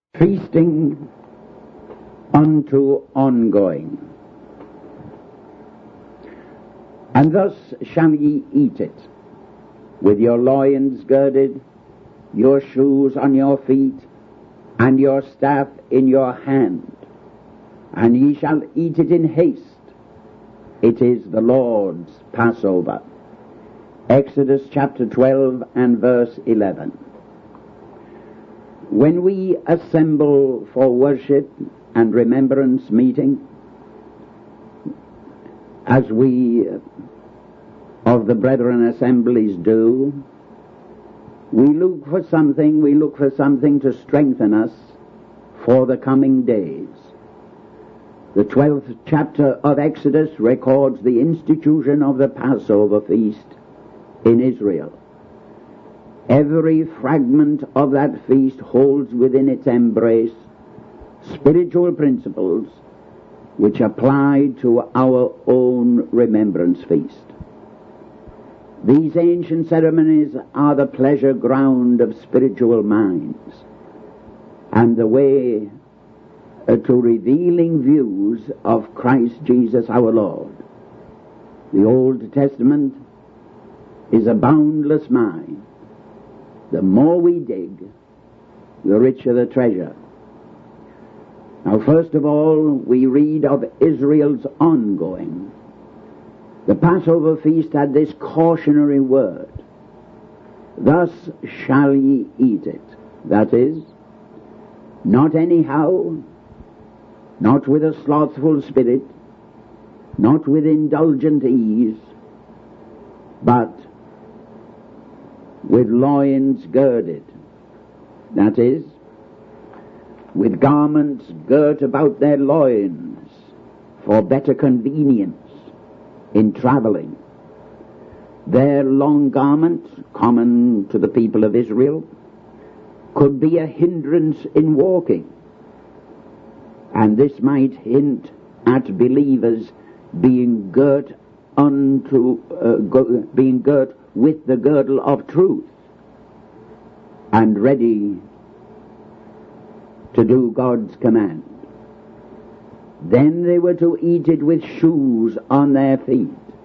Feasting unto ongoing. And thus shall ye eat it, with your loins girded, your shoes on your feet, and your staff in your hand. And ye shall eat it in haste. It is the Lord's Passover. Exodus chapter 12 and verse 11. When we assemble for worship and remembrance meeting, as we of the brethren assemblies do, we look for something to strengthen us for the coming days. The 12th chapter of Exodus records the institution of the Passover feast in Israel. Every fragment of that feast holds within its embrace spiritual principles which apply to our own remembrance feast. These ancient ceremonies are the pleasure ground of spiritual minds and the way to revealing views of Christ Jesus our Lord. The Old Testament is a boundless mine. The more we dig, the richer the treasure. Now, first of all, we read of Israel's ongoing. The Passover feast had this cautionary word, "Thus shall ye eat it." That is, not anyhow, not with a slothful spirit, not with indulgent ease, but with loins girded. That is, with garments girt about their loins for better convenience in traveling. Their long garments, common to the people of Israel, could be a hindrance in walking, and this might hint at believers being girt with the girdle of truth and ready to do God's command. Then they were to eat it with shoes on their feet.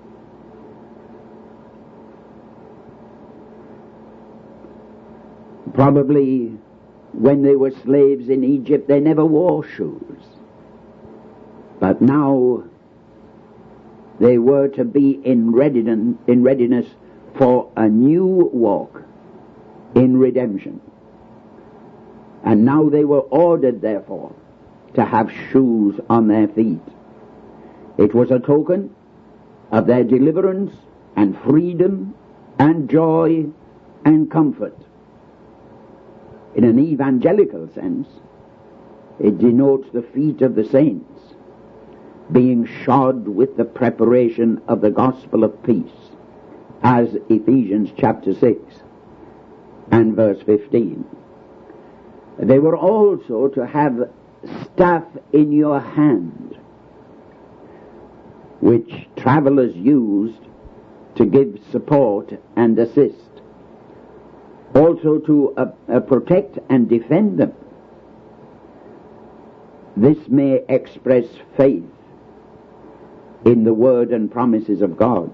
Probably when they were slaves in Egypt they never wore shoes, but now they were to be in readiness for a new walk in redemption. And now they were ordered, therefore, to have shoes on their feet. It was a token of their deliverance and freedom and joy and comfort. In an evangelical sense, it denotes the feet of the saints being shod with the preparation of the gospel of peace, as Ephesians chapter 6 and verse 15. They were also to have staff in your hand, which travelers used to give support and assist, also to protect and defend them. This may express faith in the word and promises of God,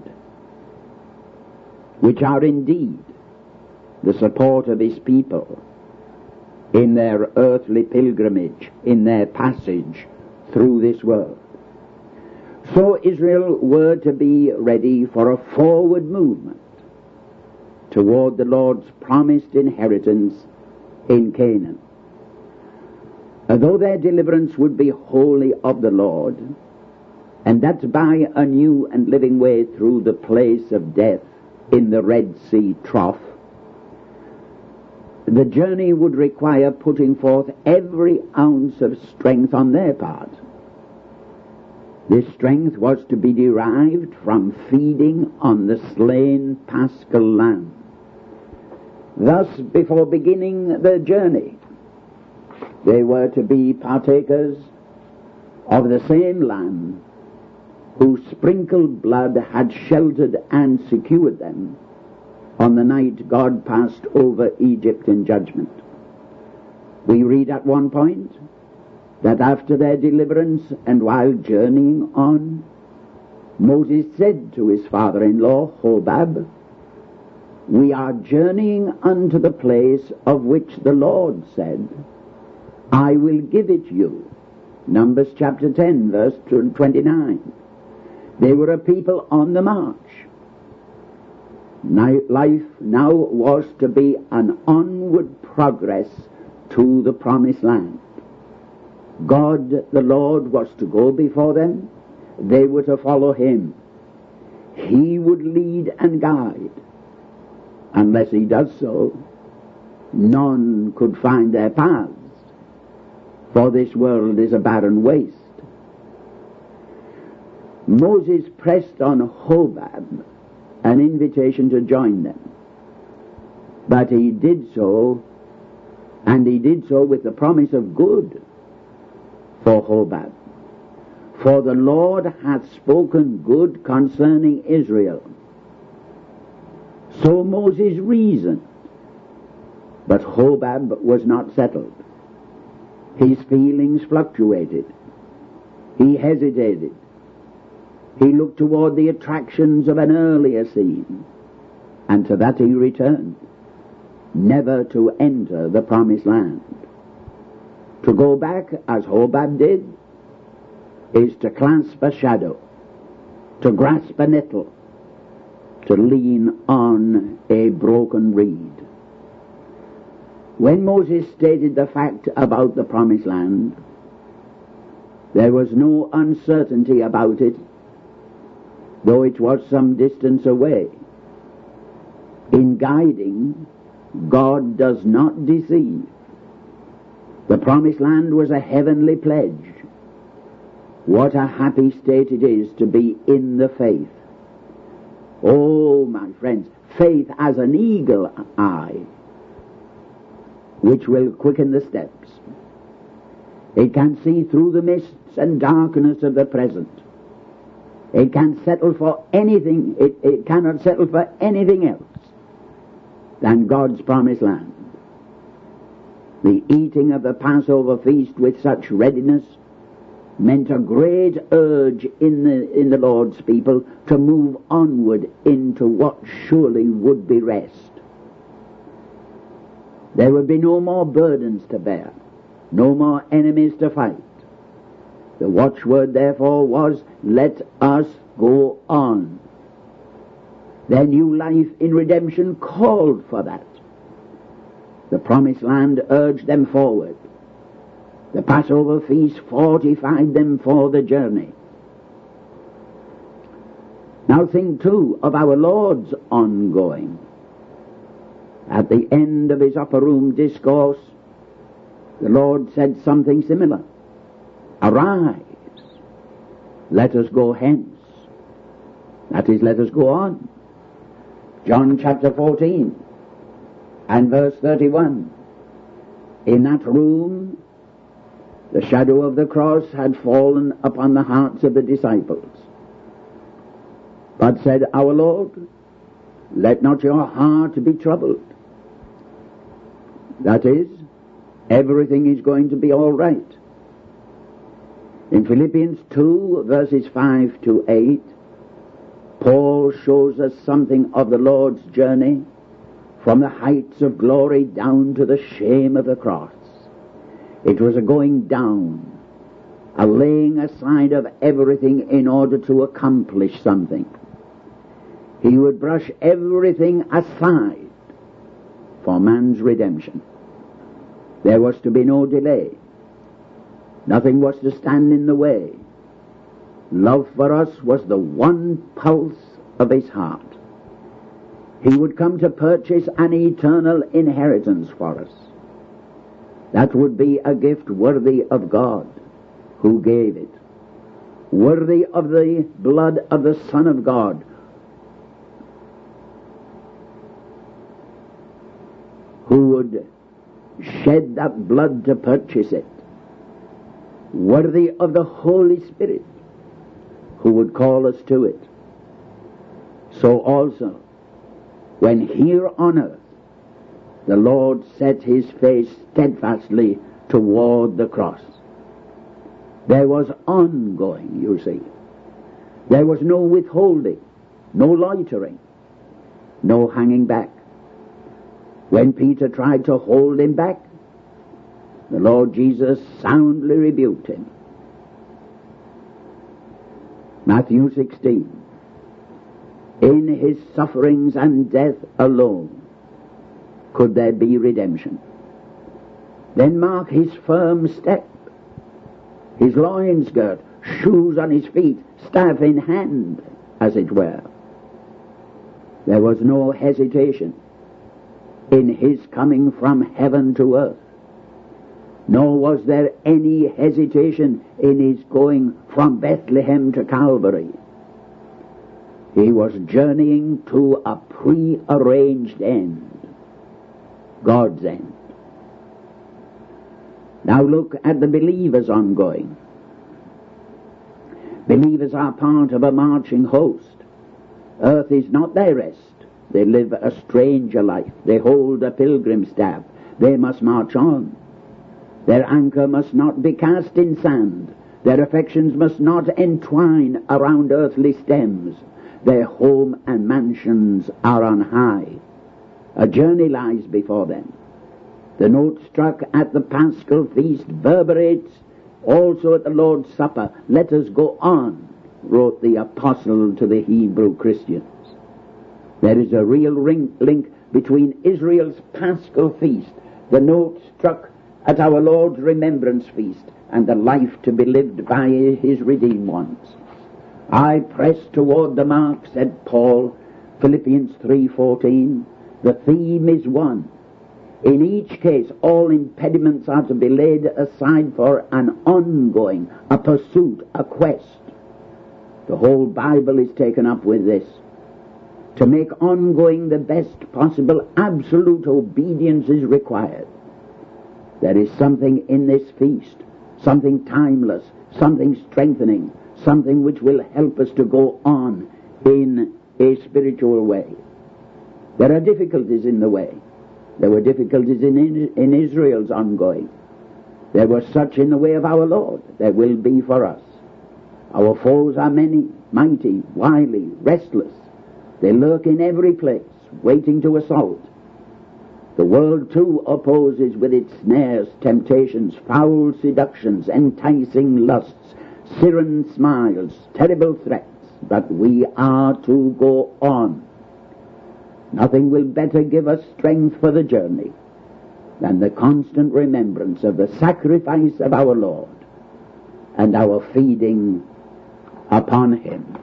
which are indeed the support of his people in their earthly pilgrimage, in their passage through this world. So Israel were to be ready for a forward movement toward the Lord's promised inheritance in Canaan. Although their deliverance would be wholly of the Lord, and that by a new and living way through the place of death in the Red Sea trough, the journey would require putting forth every ounce of strength on their part. This strength was to be derived from feeding on the slain paschal lamb. Thus, before beginning the journey, they were to be partakers of the same lamb whose sprinkled blood had sheltered and secured them on the night God passed over Egypt in judgment. We read at one point that after their deliverance and while journeying on, Moses said to his father-in-law, Hobab, "We are journeying unto the place of which the Lord said, I will give it you." Numbers chapter 10, verse 29. They were a people on the march. Life now was to be an onward progress to the promised land. God, the Lord, was to go before them. They were to follow him. He would lead and guide. Unless he does so, none could find their paths, for this world is a barren waste. Moses pressed on Hobab an invitation to join them, but he did so, and he did so with the promise of good for Hobab. For the Lord hath spoken good concerning Israel. So Moses reasoned, but Hobab was not settled. His feelings fluctuated. He hesitated. He looked toward the attractions of an earlier scene, and to that he returned, never to enter the promised land. To go back, as Hobab did, is to clasp a shadow, to grasp a nettle, to lean on a broken reed. When Moses stated the fact about the promised land, there was no uncertainty about it, though it was some distance away. In guiding, God does not deceive. The promised land was a heavenly pledge. What a happy state it is to be in the faith. Oh, my friends, faith as an eagle eye, which will quicken the steps. It can see through the mists and darkness of the present. It can settle for anything, it cannot settle for anything else than God's promised land. The eating of the Passover feast with such readiness meant a great urge in the Lord's people to move onward into what surely would be rest. There would be no more burdens to bear, no more enemies to fight. The watchword, therefore, was, let us go on. Their new life in redemption called for that. The promised land urged them forward. The Passover feast fortified them for the journey. Now think, too, of our Lord's ongoing. At the end of his upper room discourse, the Lord said something similar. Arise, let us go hence. That is, let us go on. John chapter 14 and verse 31. In that room, the shadow of the cross had fallen upon the hearts of the disciples. But said our Lord, let not your heart be troubled. That is, everything is going to be all right. In Philippians 2, verses 5 to 8, Paul shows us something of the Lord's journey from the heights of glory down to the shame of the cross. It was a going down, a laying aside of everything in order to accomplish something. He would brush everything aside for man's redemption. There was to be no delay. Nothing was to stand in the way. Love for us was the one pulse of his heart. He would come to purchase an eternal inheritance for us. That would be a gift worthy of God, who gave it. Worthy of the blood of the Son of God, who would shed that blood to purchase it. Worthy of the Holy Spirit, who would call us to it. So also, when here on earth the Lord set his face steadfastly toward the cross. There was ongoing, you see. There was no withholding, no loitering, no hanging back. When Peter tried to hold him back, the Lord Jesus soundly rebuked him. Matthew 16. In his sufferings and death alone could there be redemption. Then mark his firm step, his loins girt, shoes on his feet, staff in hand, as it were. There was no hesitation in his coming from heaven to earth, nor was there any hesitation in his going from Bethlehem to Calvary. He was journeying to a pre-arranged end, God's end. Now look at the believers ongoing. Believers are part of a marching host. Earth is not their rest. They live a stranger life. They hold a pilgrim staff. They must march on. Their anchor must not be cast in sand. Their affections must not entwine around earthly stems. Their home and mansions are on high. A journey lies before them. The note struck at the Paschal feast reverberates also at the Lord's Supper. Let us go on, wrote the apostle to the Hebrew Christians. There is a real link between Israel's Paschal feast, the note struck at our Lord's remembrance feast, and the life to be lived by his redeemed ones. I press toward the mark, said Paul, Philippians 3:14. The theme is one. In each case, all impediments are to be laid aside for an ongoing, a pursuit, a quest. The whole Bible is taken up with this. To make ongoing the best possible, absolute obedience is required. There is something in this feast, something timeless, something strengthening, something which will help us to go on in a spiritual way. There are difficulties in the way. There were difficulties in Israel's ongoing. There were such in the way of our Lord. There will be for us. Our foes are many, mighty, wily, restless. They lurk in every place, waiting to assault. The world too opposes with its snares, temptations, foul seductions, enticing lusts, siren smiles, terrible threats. But we are to go on. Nothing will better give us strength for the journey than the constant remembrance of the sacrifice of our Lord and our feeding upon him.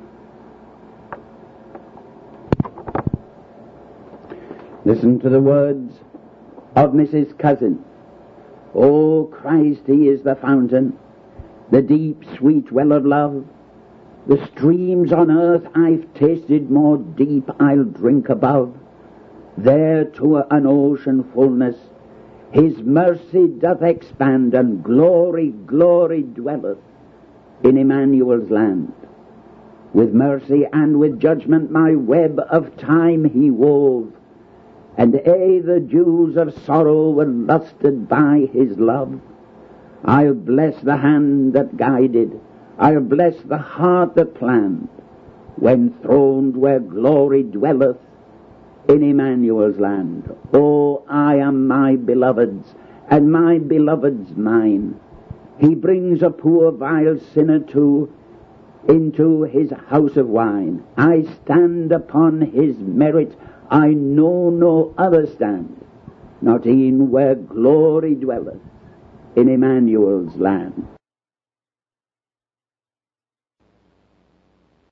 Listen to the words of Mrs. Cousin. Oh, Christ, he is the fountain, the deep, sweet well of love. The streams on earth I've tasted more deep I'll drink above. There to an ocean fullness his mercy doth expand, and glory, glory dwelleth in Emmanuel's land. With mercy and with judgment my web of time he wove, and the dews of sorrow were lusted by his love. I'll bless the hand that guided, I'll bless the heart that planned, when throned where glory dwelleth in Emmanuel's land. Oh, I am my beloved's, and my beloved's mine. He brings a poor vile sinner too into his house of wine. I stand upon his merit, I know no other stand, not e'en where glory dwelleth in Emmanuel's land.